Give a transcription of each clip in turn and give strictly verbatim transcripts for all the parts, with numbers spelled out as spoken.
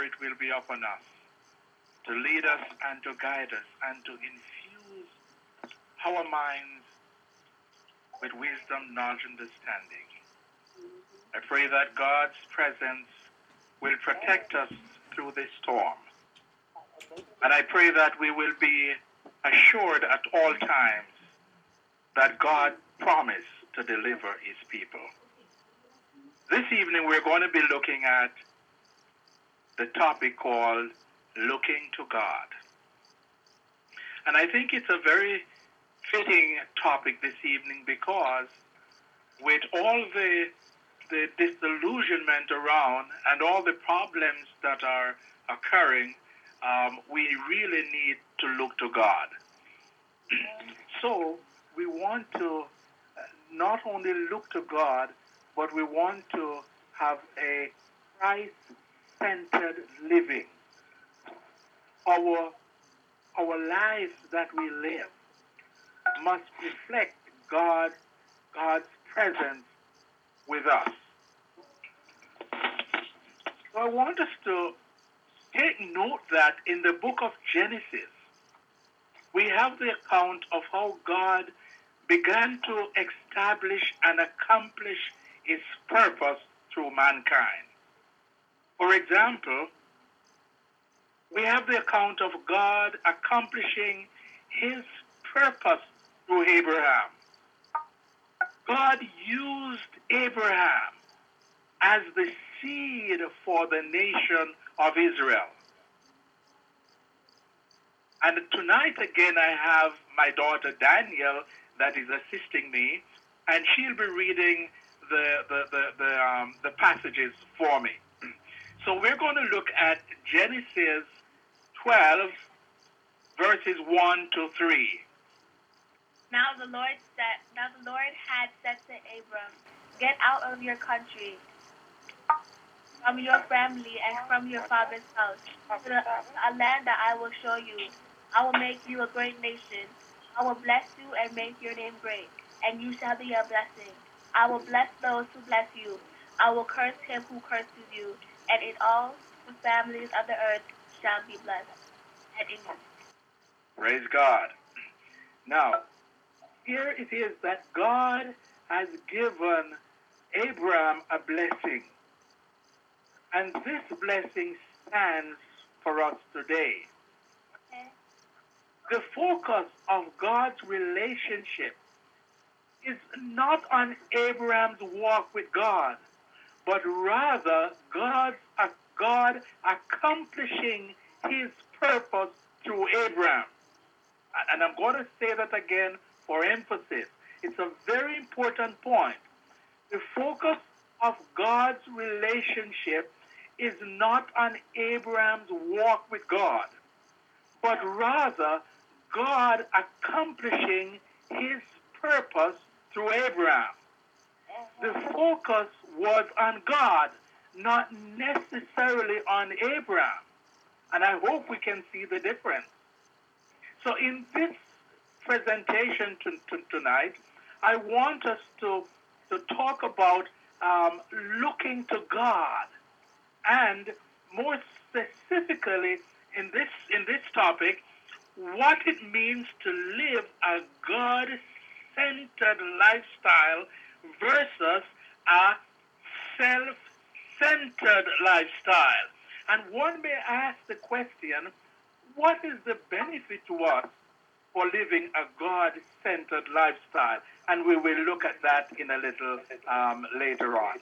Spirit will be upon us to lead us and to guide us and to infuse our minds with wisdom, knowledge, and understanding. I pray that God's presence will protect us through this storm. And I pray that we will be assured at all times that God promised to deliver his people. This evening we're going to be looking at the topic called Looking to God. And I think it's a very fitting topic this evening because with all the the disillusionment around and all the problems that are occurring, um, we really need to look to God. So we want to not only look to God, but we want to have a Christ-centered living. Our, our lives that we live must reflect God, God's presence with us. So I want us to take note that in the book of Genesis, we have the account of how God began to establish and accomplish his purpose through mankind. For example, we have the account of God accomplishing his purpose through Abraham. God used Abraham as the seed for the nation of Israel. And tonight again I have my daughter Danielle that is assisting me, and she'll be reading the the the the, um, the passages for me. So we're going to look at Genesis twelve, verses one to three. Now the Lord said, now the Lord had said to Abram, "Get out of your country, from your family, and from your father's house, to the, a land that I will show you. I will make you a great nation. I will bless you and make your name great, and you shall be a blessing. I will bless those who bless you. I will curse him who curses you, and in all the families of the earth shall be blessed." And in Praise God. Now, here it is that God has given Abraham a blessing. And this blessing stands for us today. Okay. The focus of God's relationship is not on Abraham's walk with God, but rather God's, uh, God accomplishing his purpose through Abraham. And I'm going to say that again for emphasis. It's a very important point. The focus of God's relationship is not on Abraham's walk with God, but rather God accomplishing his purpose through Abraham. The focus was on God, not necessarily on Abraham. And I hope we can see the difference. So in this presentation to, to, tonight, I want us to, to talk about um, looking to God, and more specifically in this, in this topic, what it means to live a God-centered lifestyle versus a self-centered lifestyle. And one may ask the question, what is the benefit to us for living a God-centered lifestyle? And we will look at that in a little um, later on.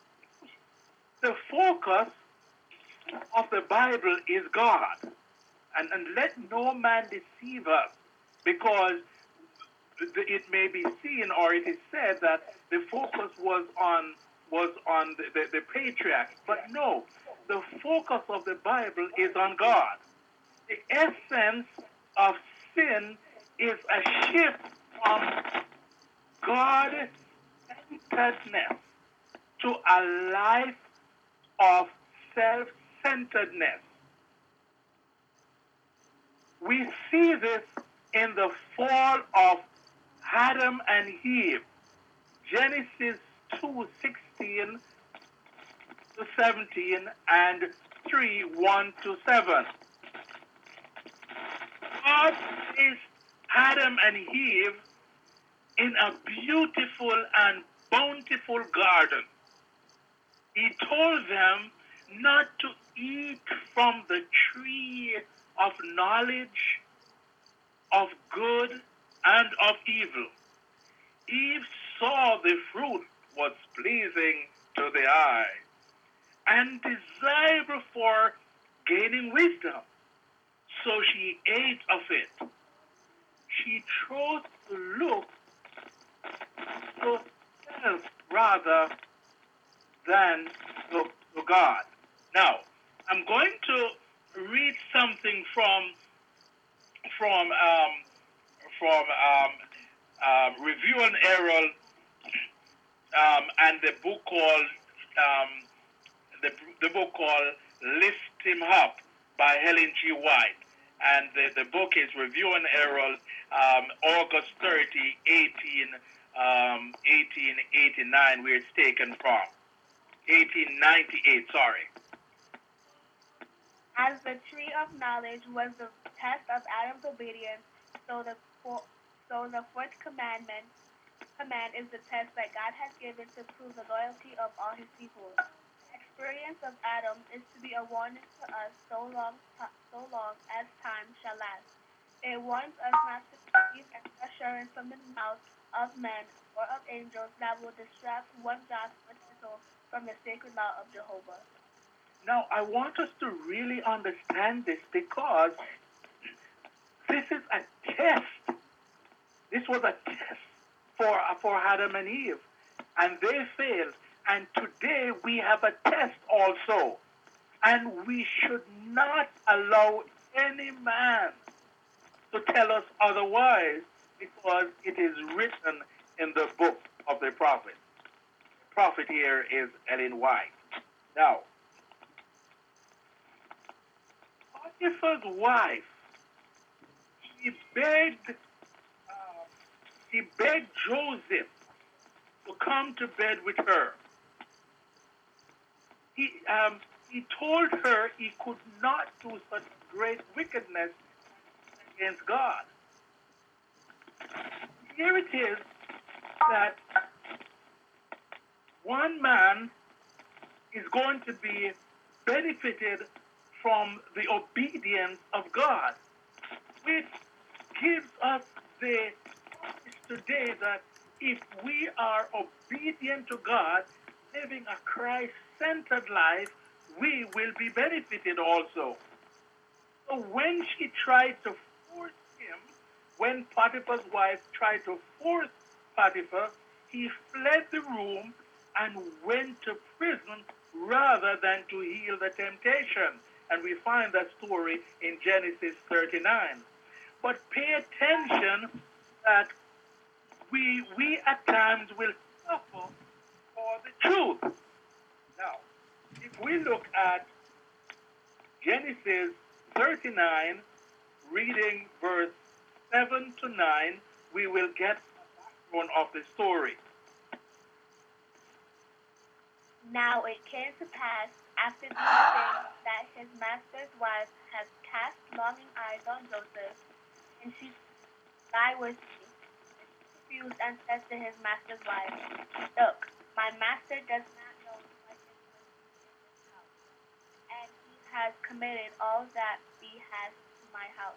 The focus of the Bible is God. And, and let no man deceive us, because it may be seen, or it is said, that the focus was on was on the, the, the patriarchs. But no, the focus of the Bible is on God. The essence of sin is a shift from God-centeredness to a life of self-centeredness. We see this in the fall of Adam and Eve. Genesis two, sixteen to seventeen, and three, one to seven. God placed Adam and Eve in a beautiful and bountiful garden. He told them not to eat from the tree of knowledge of good and of evil. Eve saw the fruit was pleasing to the eye and desirable for gaining wisdom. So she ate of it. She chose to look to herself rather than to, to God. Now, I'm going to read something from from um, from um, um, Review and Herald um, and the book called um, the, the book called Lift Him Up by Helen G. White. And the, the book is Review and Herald, um, August thirtieth, eighteen, um, eighteen eighty-nine, where it's taken from. eighteen ninety-eight, sorry. As the tree of knowledge was the test of Adam's obedience, so the four, so the fourth commandment command is the test that God has given to prove the loyalty of all his people. The experience of Adam is to be a warning to us so long so long as time shall last. It warns us not to receive an assurance from the mouth of men or of angels that will distract one jot or tittle from the sacred law of Jehovah. Now, I want us to really understand this because this is a test. This was a test for, for Adam and Eve, and they failed. And today we have a test also. And we should not allow any man to tell us otherwise because it is written in the book of the prophet. The prophet here is Ellen White. Now, Potiphar's wife, she begged, uh, she begged Joseph to come to bed with her. He, um, he told her he could not do such great wickedness against God. Here it is that one man is going to be benefited from the obedience of God, which gives us the promise today that if we are obedient to God, living a Christ-centered life, we will be benefited also. So when she tried to force him, when Potiphar's wife tried to force Potiphar, he fled the room and went to prison rather than to heal the temptation. And we find that story in Genesis thirty-nine. But pay attention that we, we at times will suffer for the truth. Now, if we look at Genesis thirty-nine, reading verse seven to nine, we will get a background of the story. Now it came to pass after these things that his master's wife had cast longing eyes on Joseph, and she lie with me. He refused and said to his master's wife, Look, my master does not know what is in this house, and he has committed all that he has to my house.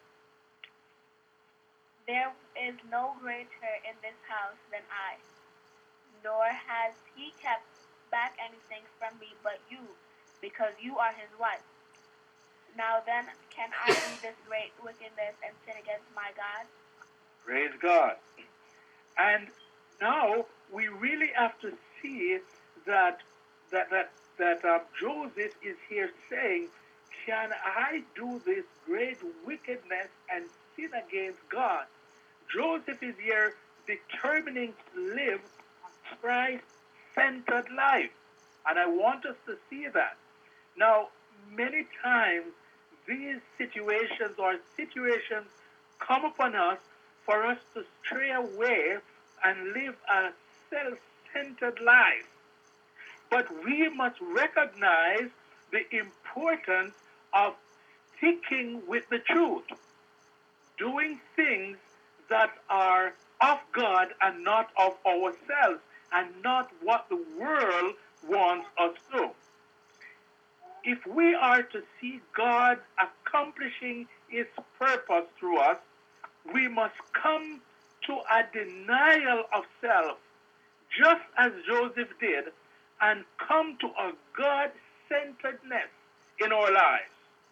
There is no greater in this house than I, nor has he kept back anything from me but you, because you are his wife. Now then, can I do this great wickedness and sin against my God? Praise God. And now we really have to see that that that that uh, Joseph is here saying, "Can I do this great wickedness and sin against God?" Joseph is here determining to live a Christ-centered life, and I want us to see that. Now, many times these situations or situations come upon us for us to stray away and live a self-centered life. But we must recognize the importance of sticking with the truth, doing things that are of God and not of ourselves, and not what the world wants us to. If we are to see God accomplishing his purpose through us, we must come to a denial of self, just as Joseph did, and come to a God-centeredness in our lives.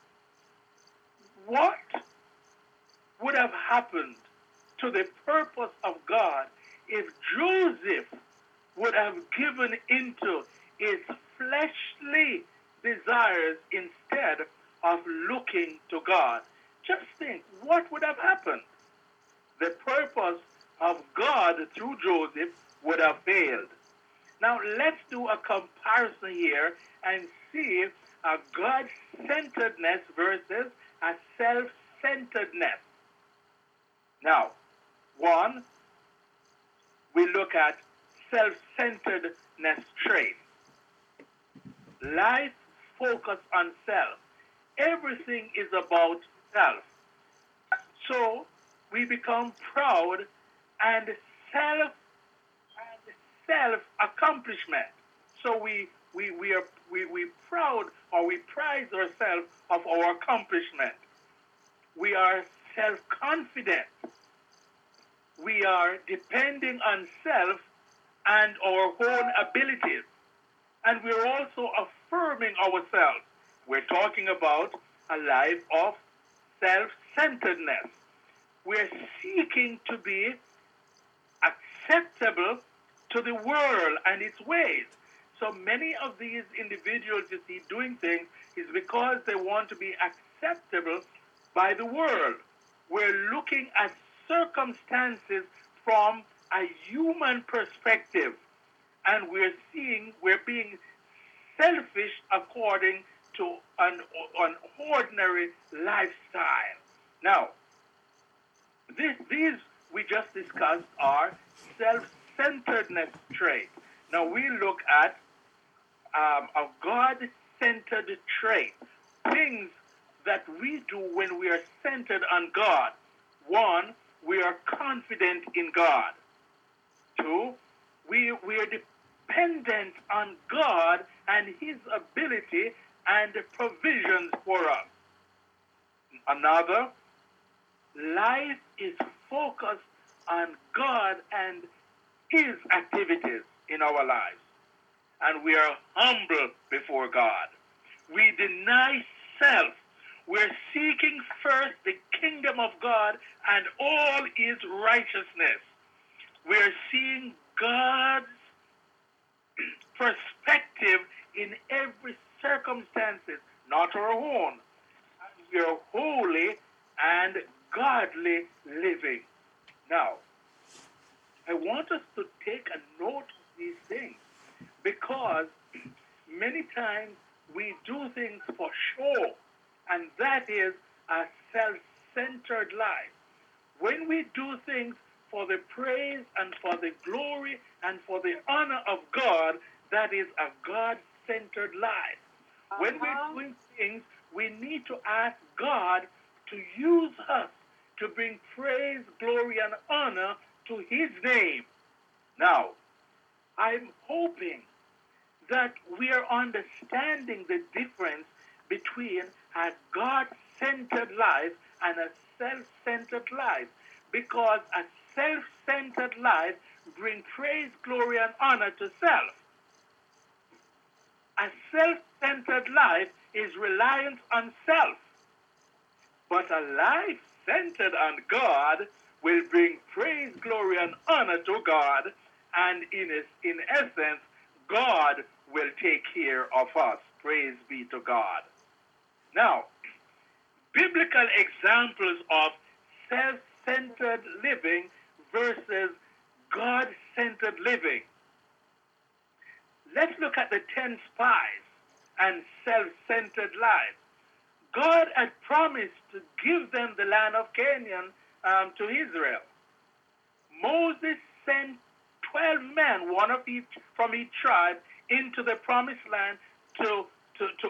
What would have happened to the purpose of God if Joseph would have given into his fleshly desires instead of looking to God? Just think, what would have happened? The purpose of God through Joseph would have failed. Now let's do a comparison here and see a God-centeredness versus a self-centeredness. Now, one, we look at self-centeredness trait. Life focus on self. Everything is about self. So we become proud and self and self accomplishment. So we we we are we we proud, or we prize ourselves of our accomplishment. We are self-confident. We are depending on self and our own abilities. And we're also affirming ourselves. We're talking about a life of self-centeredness. We're seeking to be acceptable to the world and its ways. So many of these individuals you see doing things is because they want to be acceptable by the world. We're looking at circumstances from a human perspective, and we're seeing, we're being selfish according to an, an ordinary lifestyle. Now, this, these we just discussed are self-centeredness traits. Now we look at um, a God-centered trait, things that we do when we are centered on God. One, we are confident in God. Two, we, we are dependent on God and his ability and provisions for us. Another, life is focused on God and his activities in our lives. And we are humble before God. We deny self. We're seeking first the kingdom of God and all his righteousness. We're seeing God's perspective in every circumstances, not our own. We are holy and godly living. Now, I want us to take a note of these things, because many times we do things for show, and that is a self-centered life. When we do things for the praise and for the glory and for the honor of God, that is a God-centered life. Uh-huh. When we're doing things, we need to ask God to use us to bring praise, glory, and honor to his name. Now, I'm hoping that we are understanding the difference between a God-centered life and a self-centered life, because a self-centered life brings praise, glory, and honor to self. A self-centered life is reliant on self. But a life centered on God will bring praise, glory, and honor to God, and in, in essence, God will take care of us. Praise be to God. Now, biblical examples of self-centered living versus God-centered living. Let's look at the ten spies and self-centered life. God had promised to give them the land of Canaan um, to Israel. Moses sent twelve men, one of each from each tribe, into the promised land to, to, to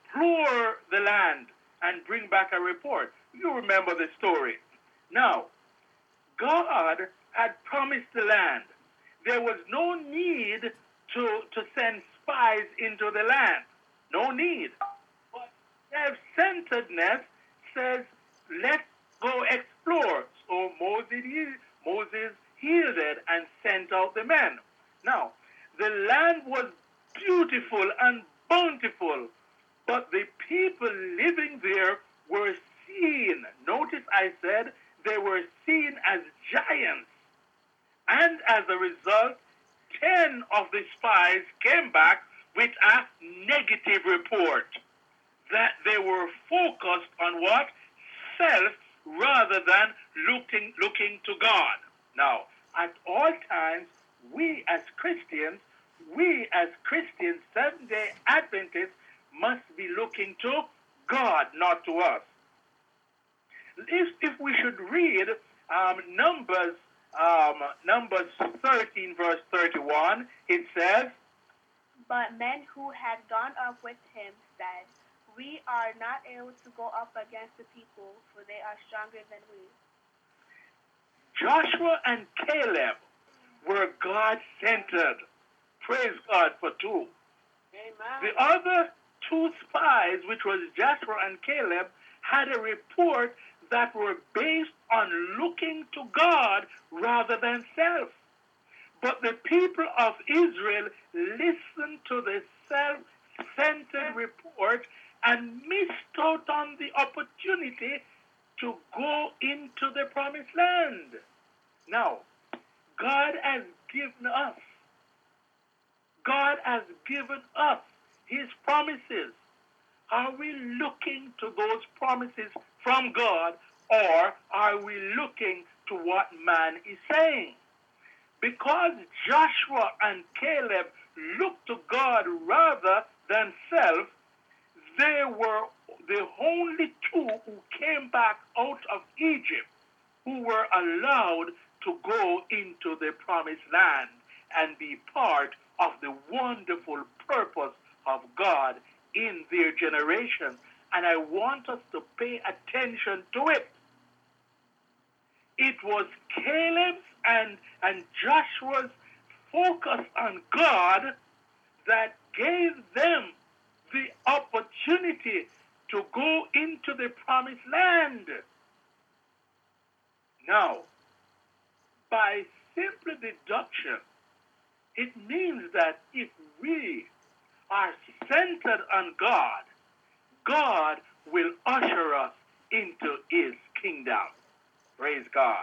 explore the land and bring back a report. You remember the story. Now, God had promised the land. There was no need to, to send spies into the land. No need. But self-centeredness says, let's go explore. So Moses, Moses yielded and sent out the men. Now, the land was beautiful and bountiful, but the people living there were seen. Notice I said they were seen as giants. And as a result, ten of the spies came back with a negative report that they were focused on what? Self rather than looking, looking to God. Now, at all times, we as Christians, we as Christians, Seventh-day Adventists, must be looking to God, not to us. If, if we should read um, Numbers, um, Numbers thirteen, verse thirty-one, it says, But men who had gone up with him said, We are not able to go up against the people, for they are stronger than we. Joshua and Caleb were God-centered. Praise God for two. Amen. The other two spies, which was Joshua and Caleb, had a report that were based on looking to God rather than self. But the people of Israel listened to the self-centered report and missed out on the opportunity to go into the promised land. Now, God has given us, God has given us his promises. Are we looking to those promises from God, or are we looking to what man is saying? Because Joshua and Caleb looked to God rather than self, they were the only two who came back out of Egypt who were allowed to go into the promised land and be part of the wonderful purpose of God in their generation. And I want us to pay attention to it. It was Caleb's and, and Joshua's focus on God that gave them the opportunity to go into the promised land. Now, by simple deduction, it means that if we are centered on God, God will usher us into his kingdom. Praise God.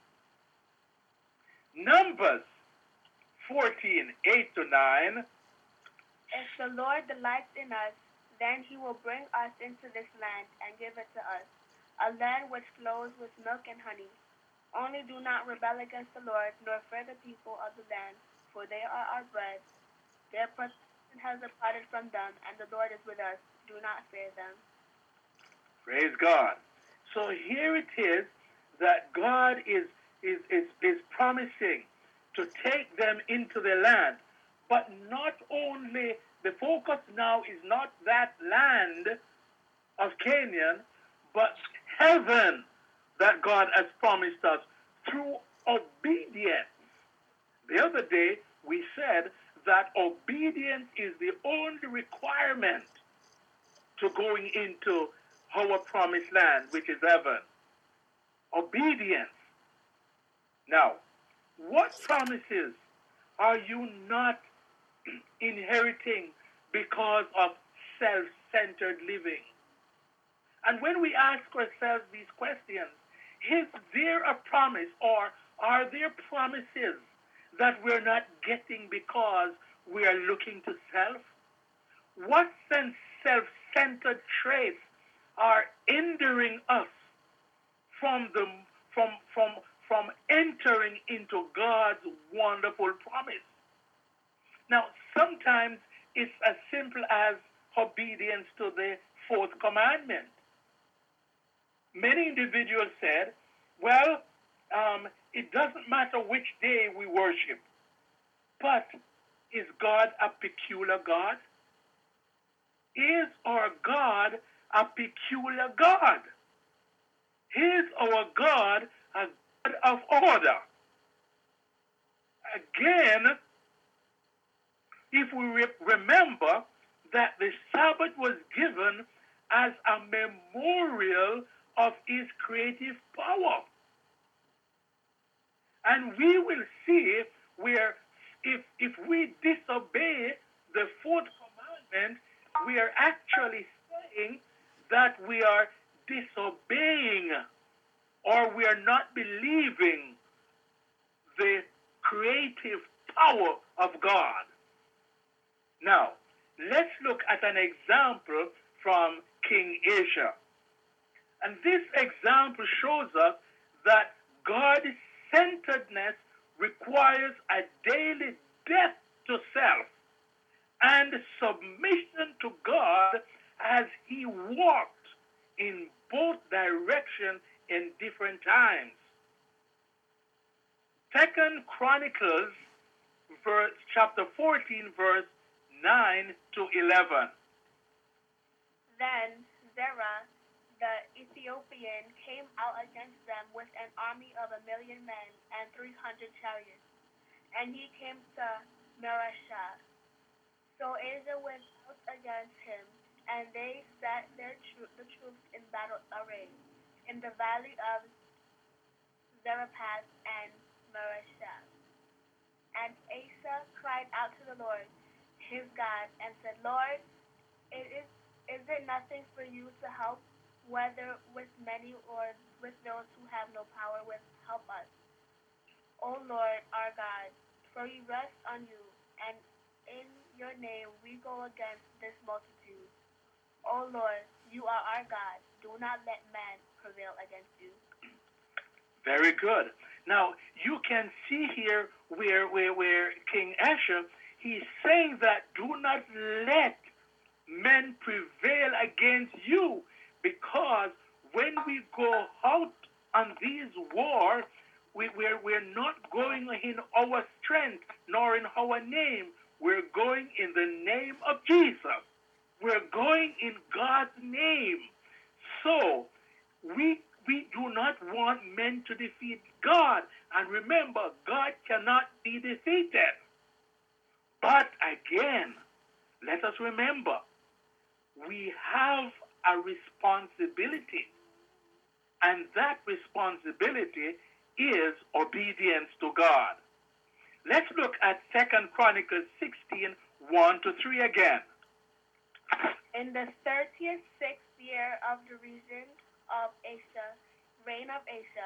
Numbers fourteen, eight to nine. If the Lord delights in us, then he will bring us into this land and give it to us, a land which flows with milk and honey. Only do not rebel against the Lord, nor fear the people of the land, for they are our bread. Their protection has departed from them, and the Lord is with us. Do not fear them. Praise God. So here it is that God is, is, is, is promising to take them into the land. But not only, the focus now is not that land of Canaan, but heaven that God has promised us through obedience. The other day, we said that obedience is the only requirement to going into our promised land, which is heaven. Obedience. Now, what promises are you not inheriting because of self-centered living? And when we ask ourselves these questions, is there a promise, or are there promises that we're not getting because we are looking to self? What self-centered traits are hindering us from the from from from entering into God's wonderful promise? Now, sometimes it's as simple as obedience to the fourth commandment. Many individuals said, well, um, it doesn't matter which day we worship, but is God a peculiar God? Is our God a peculiar God? Is our God a God of order? Again, if we re- remember that the Sabbath was given as a memorial of his creative power. And we will see where if, if we disobey the fourth commandment, we are actually saying that we are disobeying or we are not believing the creative power of God. Now, let's look at an example from King Asa. And this example shows us that God-centeredness requires a daily death to self and submission to God as he walked in both directions in different times. Second Chronicles verse, chapter fourteen, verse nine to eleven. Then Zerah the Ethiopian came out against them with an army of a million men and three hundred chariots, and he came to Mareshah. So Asa went out against him, and they set their tro- the troops in battle array in the valley of Zarephath and Mareshah. And Asa cried out to the Lord, his God, and said, Lord, it is, is it nothing for you to help, whether with many or with those who have no power, with help us? O Lord, our God, for we rest on you, and in your name we go against this multitude. O Lord, you are our God. Do not let man prevail against you. Very good. Now, you can see here where, where, where King Asa, he's saying that do not let men prevail against you, because when we go out on these wars, we, we're, we're not going in our strength nor in our name. We're going in the name of Jesus. We're going in God's name. So we we do not want men to defeat God. And remember, God cannot be defeated. But again, let us remember, we have a responsibility. And that responsibility is obedience to God. Let's look at Second Chronicles sixteen, one to three again. In the thirtieth sixth year of the reign of Asa, reign of Asa,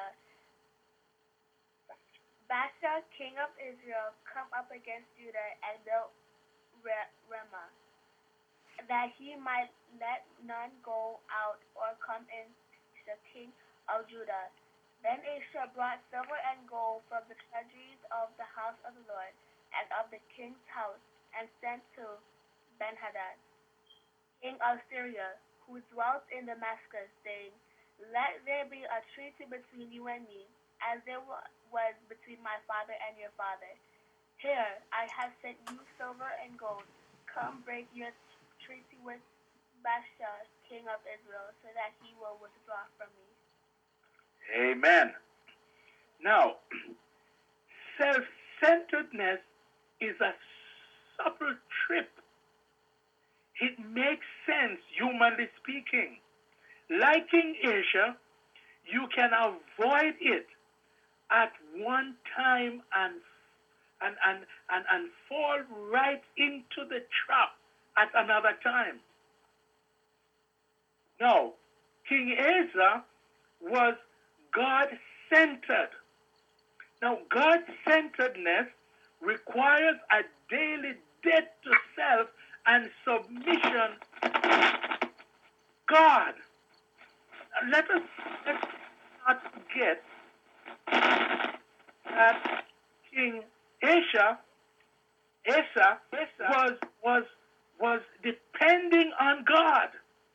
Baasha, king of Israel, come up against Judah and built Ramah, that he might let none go out or come in, the king of Judah. Then Asa brought silver and gold from the treasuries of the house of the Lord and of the king's house, and sent to Benhadad, king of Syria, who dwelt in Damascus, saying, Let there be a treaty between you and me, as there was between my father and your father. Here I have sent you silver and gold. Come break your treaty with Baasha, king of Israel, so that he will withdraw from me. Amen. Now, self-centeredness is a subtle trip. It makes sense, humanly speaking. Like King Asa, you can avoid it at one time and, and, and, and, and fall right into the trap at another time. Now, King Asa was God-centered. Now, God-centeredness requires a daily death to self and submission to God. Let us, let us not forget that King Asa, Asa, was, was, was depending on God.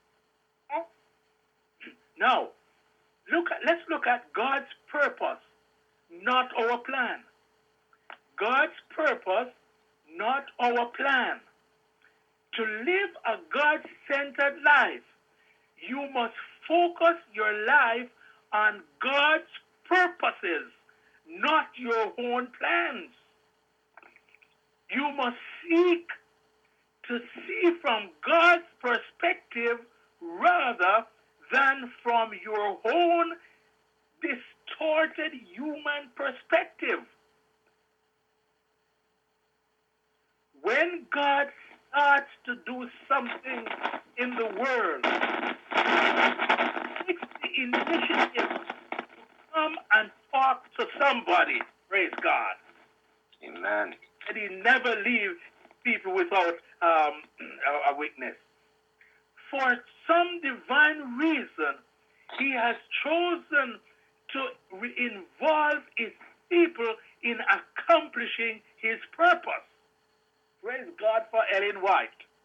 Now, look at, let's look at God's purpose, not our plan. God's purpose, not our plan. To live a God-centered life, you must focus your life on God's purposes, not your own plans. You must seek to see from God's perspective rather than from your own distorted human perspective. When God starts to do something in the world, he takes the initiative to come and talk to somebody. Praise God. Amen. And he never leaves people without um, a, a witness. For some divine reason, he has chosen to re- involve his people in accomplishing his purpose. Praise God for Ellen White.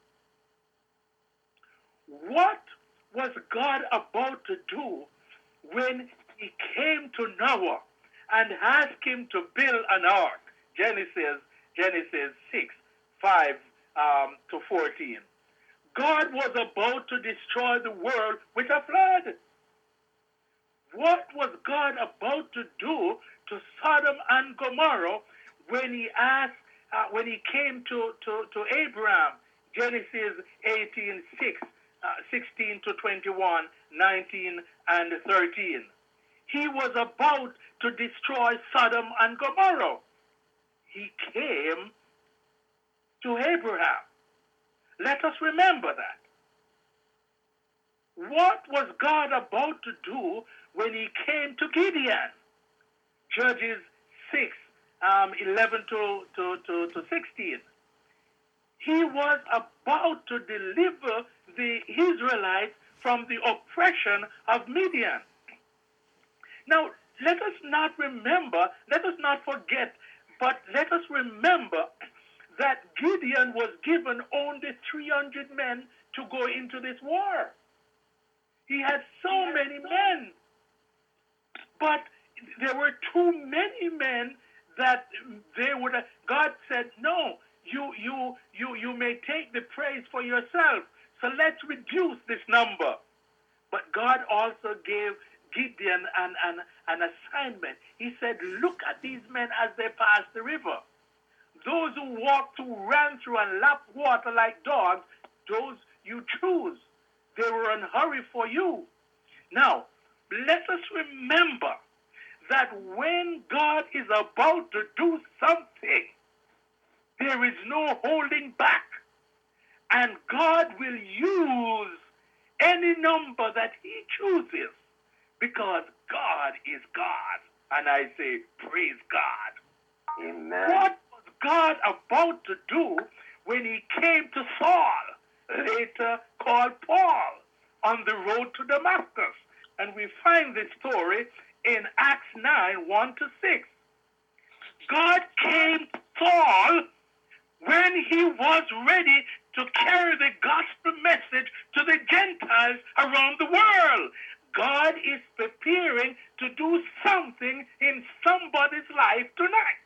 What was God about to do when he came to Noah and asked him to build an ark? Genesis, Genesis six, five um, to fourteen. God was about to destroy the world with a flood. What was God about to do to Sodom and Gomorrah when he asked, uh, when he came to, to, to Abraham? Genesis eighteen, six, uh, sixteen to twenty-one, nineteen and thirteen. He was about to destroy Sodom and Gomorrah. He came to Abraham. Let us remember that. What was God about to do when he came to Gideon? Judges six, um, eleven to, to, to, to sixteen. He was about to deliver the Israelites from the oppression of Midian. Now, let us not remember, let us not forget, but let us remember that Gideon was given only three hundred men to go into this war. He had so many men, but there were too many men that they would have, God said, no, you, you, you, you may take the praise for yourself, so let's reduce this number. But God also gave Gideon an, an, an assignment. He said, look at these men as they pass the river. Those who walk through, ran through and lap water like dogs, those you choose. They were in a hurry for you. Now, let us remember that when God is about to do something, there is no holding back. And God will use any number that he chooses because God is God. And I say, praise God. Amen. What was God about to do when he came to Saul, later called Paul, on the road to Damascus? And we find this story in Acts nine, one to six. God came to Saul when he was ready to carry the gospel message to the Gentiles around the world. God is preparing to do something in somebody's life tonight.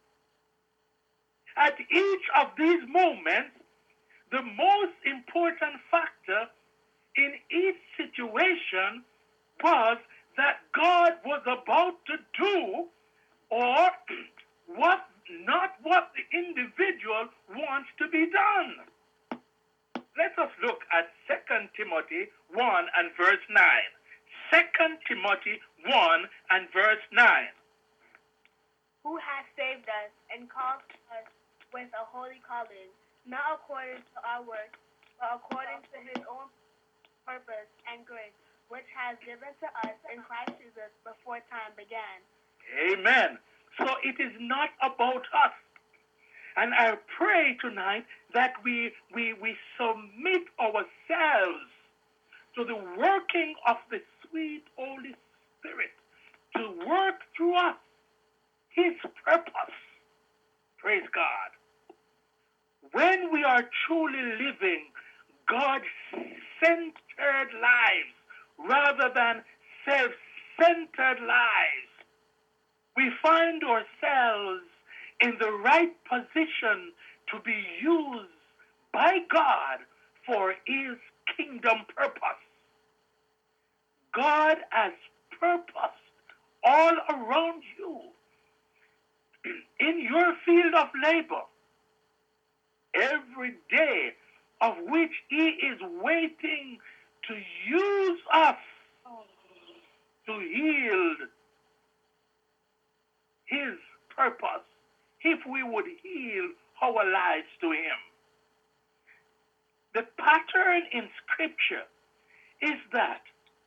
At each of these moments, the most important factor in each situation was that God was about to do or what not what the individual wants to be done. Let us look at Second Timothy one and verse nine. Second Timothy one and verse nine. Who has saved us and called us with a holy calling, not according to our works, but according to his own purpose and grace, which has given to us in Christ Jesus before time began. Amen. So it is not about us. And I pray tonight that we, we, we submit ourselves to the working of the sweet Holy Spirit to work through us his purpose. Praise God. When we are truly living God-centered lives rather than self-centered lives, we find ourselves in the right position to be used by God for his kingdom purpose. God has purpose all around you in your field of labor every day, of which he is waiting to use us to yield his purpose if we would yield our lives to him. The pattern in Scripture is that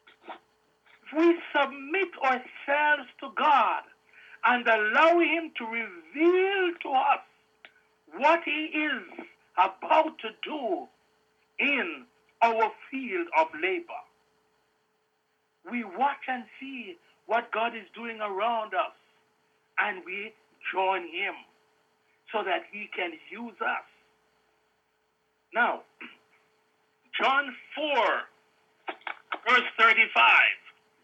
if we submit ourselves to God and allow him to reveal to us what he is about to do in our field of labor, we watch and see what God is doing around us, and we join him so that he can use us. Now, John four, verse thirty-five.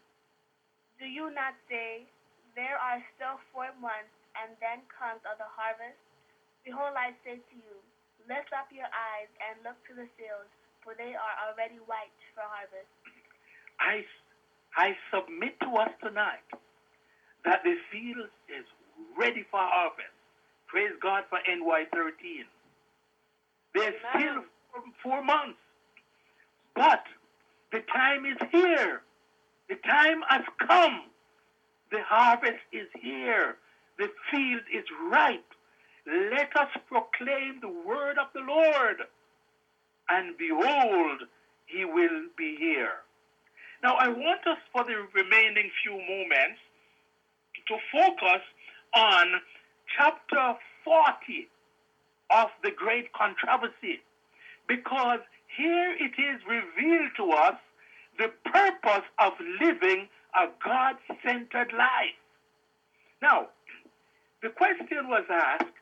Do you not say, there are still four months, and then comes of the harvest? Behold, I say to you, lift up your eyes and look to the fields, for they are already white for harvest. I, I submit to us tonight that the field is ready for harvest. Praise God for N Y thirteen. There's still four, four months, but the time is here. The time has come. The harvest is here. The field is ripe. Let us proclaim the word of the Lord. And behold, he will be here. Now, I want us for the remaining few moments to focus on chapter forty of the Great Controversy, because here it is revealed to us the purpose of living a God-centered life. Now, the question was asked,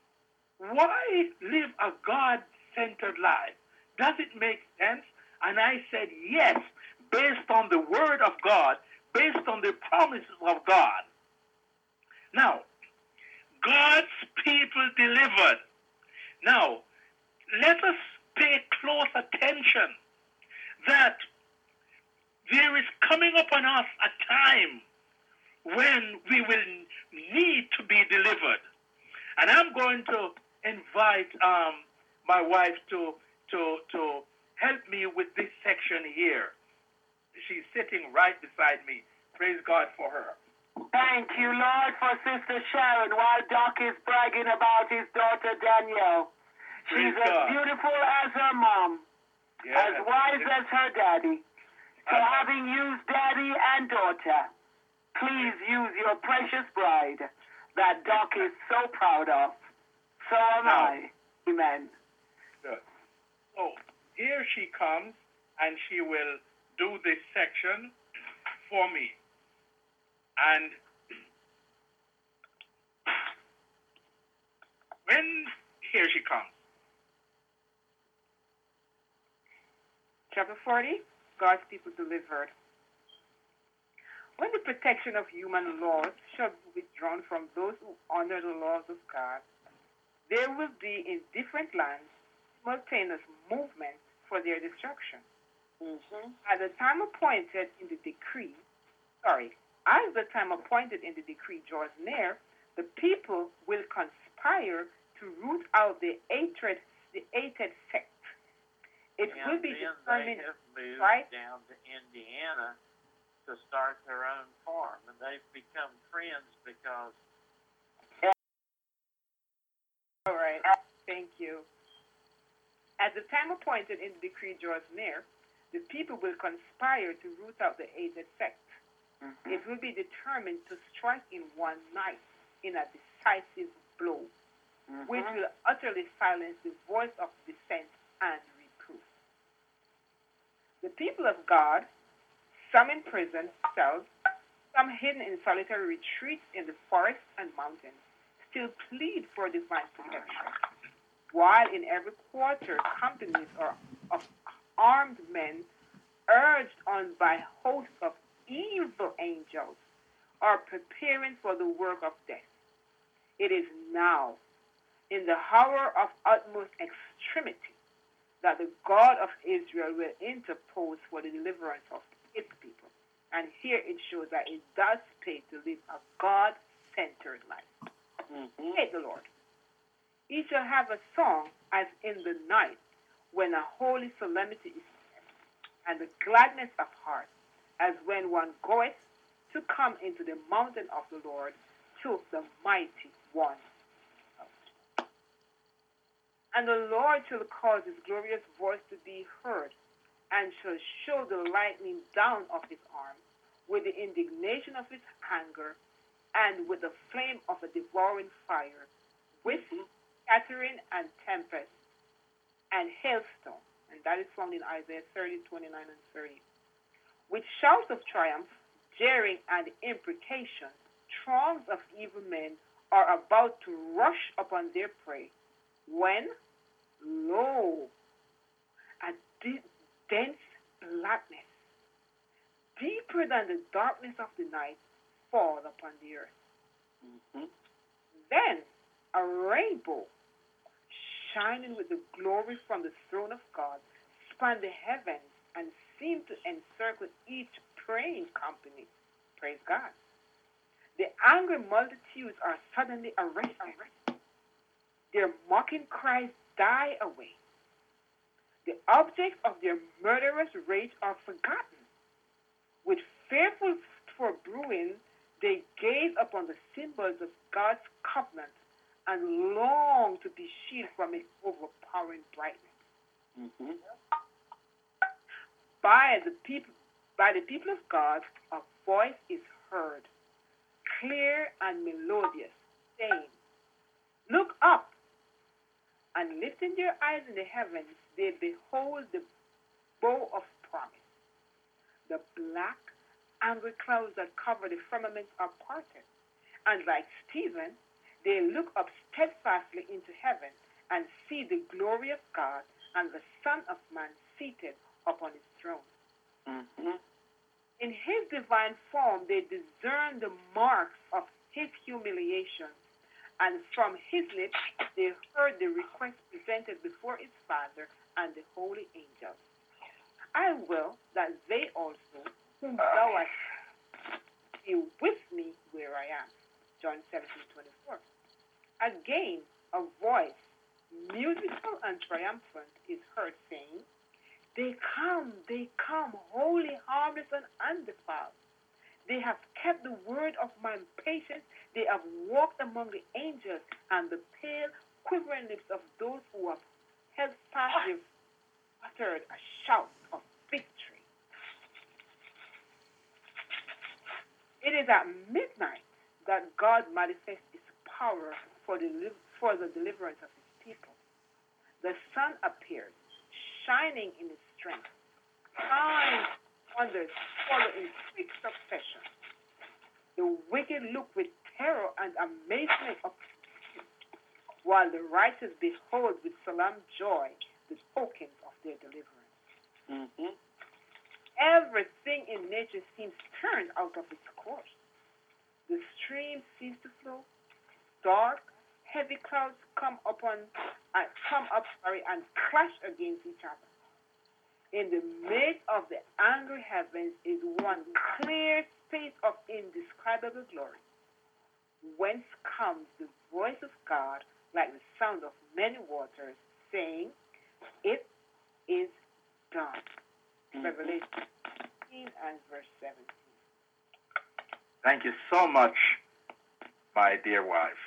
why live a God-centered life? Does it make sense? And I said, yes, based on the word of God, based on the promises of God. Now, God's people delivered. Now, let us pay close attention that there is coming upon us a time when we will need to be delivered. And I'm going to invite um, my wife to, to, to help me with this section here. She's sitting right beside me. Praise God for her. Thank you, Lord, for Sister Sharon, while Doc is bragging about his daughter Danielle. She's Praise as God. beautiful as her mom, Yes. as wise Yes. as her daddy. So Uh-huh. having used daddy and daughter, please use your precious bride that Doc is so proud of. So am Now. I. Amen. Good. So here she comes, and she will do this section for me. And when here she comes. Chapter forty, God's people delivered. When the protection of human laws shall be withdrawn from those who honor the laws of God, there will be in different lands simultaneous movements for their destruction. Mm-hmm. At the time appointed in the decree, sorry, as the time appointed in the decree draws near, the people will conspire to root out the hated, the hated sect. It and will be then determined, they have moved right? down to Indiana to start their own farm, and they've become friends because All right, thank you. At the time appointed in the decree draws near, the people will conspire to root out the hated sect. Mm-hmm. It will be determined to strike in one night in a decisive blow, Mm-hmm. which will utterly silence the voice of dissent and reproof. The people of God, some in prison cells, some hidden in solitary retreats in the forests and mountains, still plead for divine protection, while in every quarter companies are of armed men, urged on by hosts of evil angels, are preparing for the work of death. It is now, in the hour of utmost extremity, that the God of Israel will interpose for the deliverance of its people. And here it shows that it does pay to live a God-centered life. Mm-hmm. Praise the Lord. Ye shall have a song as in the night, when a holy solemnity is set, and the gladness of heart, as when one goeth to come into the mountain of the Lord, to the mighty one. And the Lord shall cause his glorious voice to be heard, and shall show the lightning down of his arm, with the indignation of his anger, and with the flame of a devouring fire, with scattering and tempest, and hailstone. And that is found in Isaiah thirty, twenty-nine and thirty. With shouts of triumph, jeering, and imprecation, throngs of evil men are about to rush upon their prey, when, lo, a d- dense blackness, deeper than the darkness of the night, fall upon the earth. Mm-hmm. Then a rainbow, shining with the glory from the throne of God, spanned the heavens and seemed to encircle each praying company. Praise God. The angry multitudes are suddenly arrested. Their mocking cries die away. The objects of their murderous rage are forgotten. With fearful foreboding, they gaze upon the symbols of God's covenant and long to be shielded from its overpowering brightness. Mm-hmm. By the people, by the people of God, a voice is heard, clear and melodious, saying, "Look up!" And lifting their eyes in the heavens, they behold the bow of promise. The black, angry clouds that cover the firmament are parted, and like Stephen, they look up steadfastly into heaven and see the glory of God and the Son of Man seated upon his throne. Mm-hmm. In his divine form, they discern the marks of his humiliation, and from his lips they heard the request presented before his Father and the holy angels. I will that they also, whom thou hast, be with me where I am. John seventeen twenty-four. Again, a voice, musical and triumphant, is heard saying, "They come, they come, holy, harmless, and undefiled. They have kept the word of my patience. They have walked among the angels, and the pale, quivering lips of those who have held fast have uttered a shout of victory." It is at midnight that God manifests his power for the, for the deliverance of his people. The sun appears, shining in its strength. Signs, wonders follow in quick succession. The wicked look with terror and amazement upon him, while the righteous behold with solemn joy the tokens of their deliverance. Mm-hmm. Everything in nature seems turned out of its course. The streams cease to flow. Dark, heavy clouds come upon, uh, come up, sorry, and clash against each other. In the midst of the angry heavens is one clear space of indescribable glory, whence comes the voice of God like the sound of many waters, saying, "It is done." Mm-hmm. Revelation fifteen and verse seventeen. Thank you so much, my dear wife.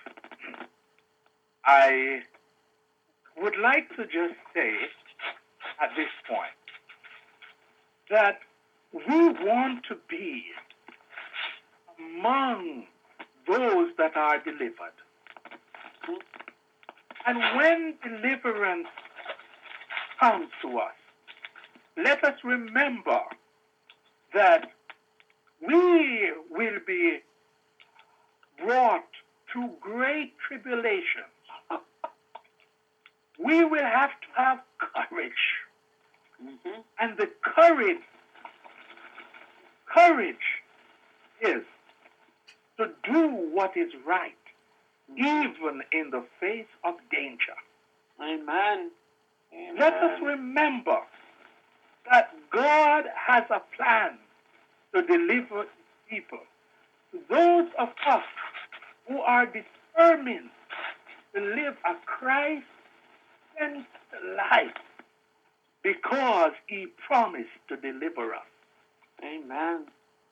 I would like to just say at this point that we want to be among those that are delivered. And when deliverance comes to us, let us remember that we will be brought to great tribulations. We will have to have courage. Mm-hmm. And the courage, courage is to do what is right, even in the face of danger. Amen. Let us remember that God has a plan to deliver his people. Those of us who are determined to live a Christ-centered life because he promised to deliver us. Amen.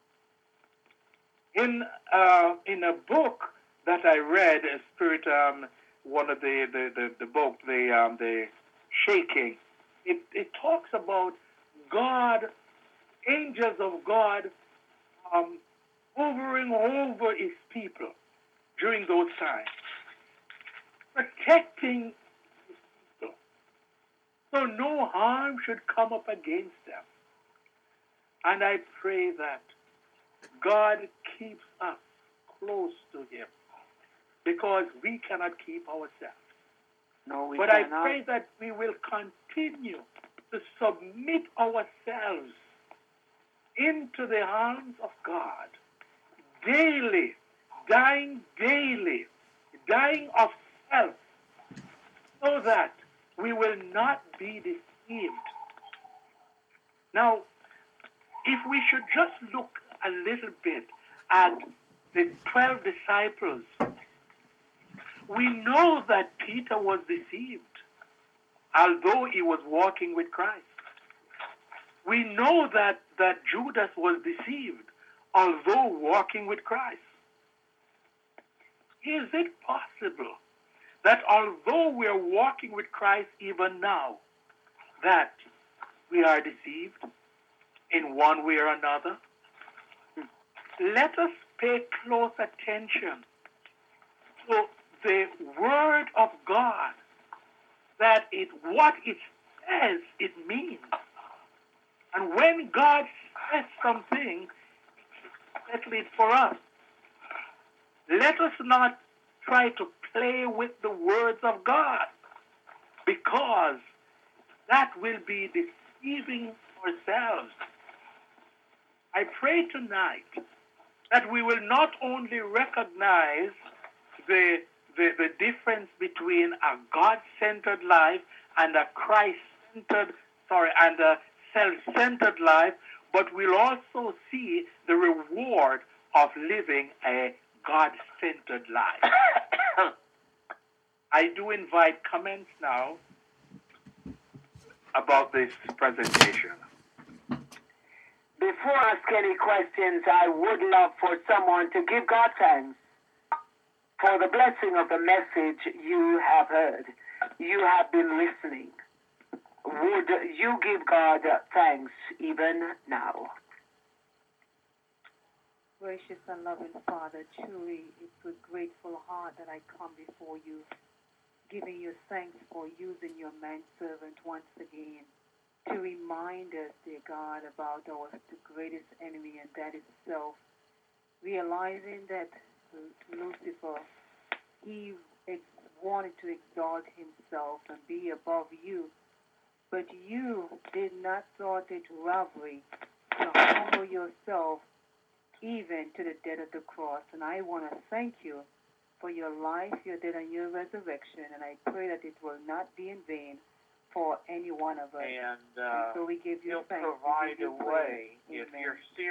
In uh, in a book that I read, a spirit, um, one of the the, the, the book, the um, the shaking, it, it talks about God, angels of God, um, hovering over his people during those times, protecting his people, so no harm should come up against them. And I pray that God keeps us close to him, because we cannot keep ourselves. No, we But cannot. I pray that we will continue to submit ourselves into the arms of God, daily, dying daily, dying of self, so that we will not be deceived. Now, if we should just look a little bit at the twelve disciples, we know that Peter was deceived, although he was walking with Christ. We know that, that Judas was deceived, although walking with Christ. Is it possible that although we are walking with Christ even now, that we are deceived in one way or another? Let us pay close attention to the Word of God, that it what it says it means. And when God says something, settle it for us. Let us not try to play with the words of God, because that will be deceiving ourselves. I pray tonight that we will not only recognize the, the, the difference between a God-centered life and a Christ-centered, sorry, and a self-centered life, but we'll also see the reward of living a God-centered life. I do invite comments now about this presentation. Before I ask any questions, I would love for someone to give God thanks for the blessing of the message you have heard. You have been listening. Would you give God thanks even now? Gracious and loving Father, truly it's with grateful heart that I come before you, giving you thanks for using your manservant once again to remind us, dear God, about our greatest enemy, and that is self. Realizing that Lucifer, he ex- wanted to exalt himself and be above you, but you did not thought it robbery to humble yourself even to the death of the cross. And I want to thank you for your life, your death, and your resurrection, and I pray that it will not be in vain for any one of us. And, uh, And so we give you he'll thanks. We provide give a you way praise. if Amen. you're serious.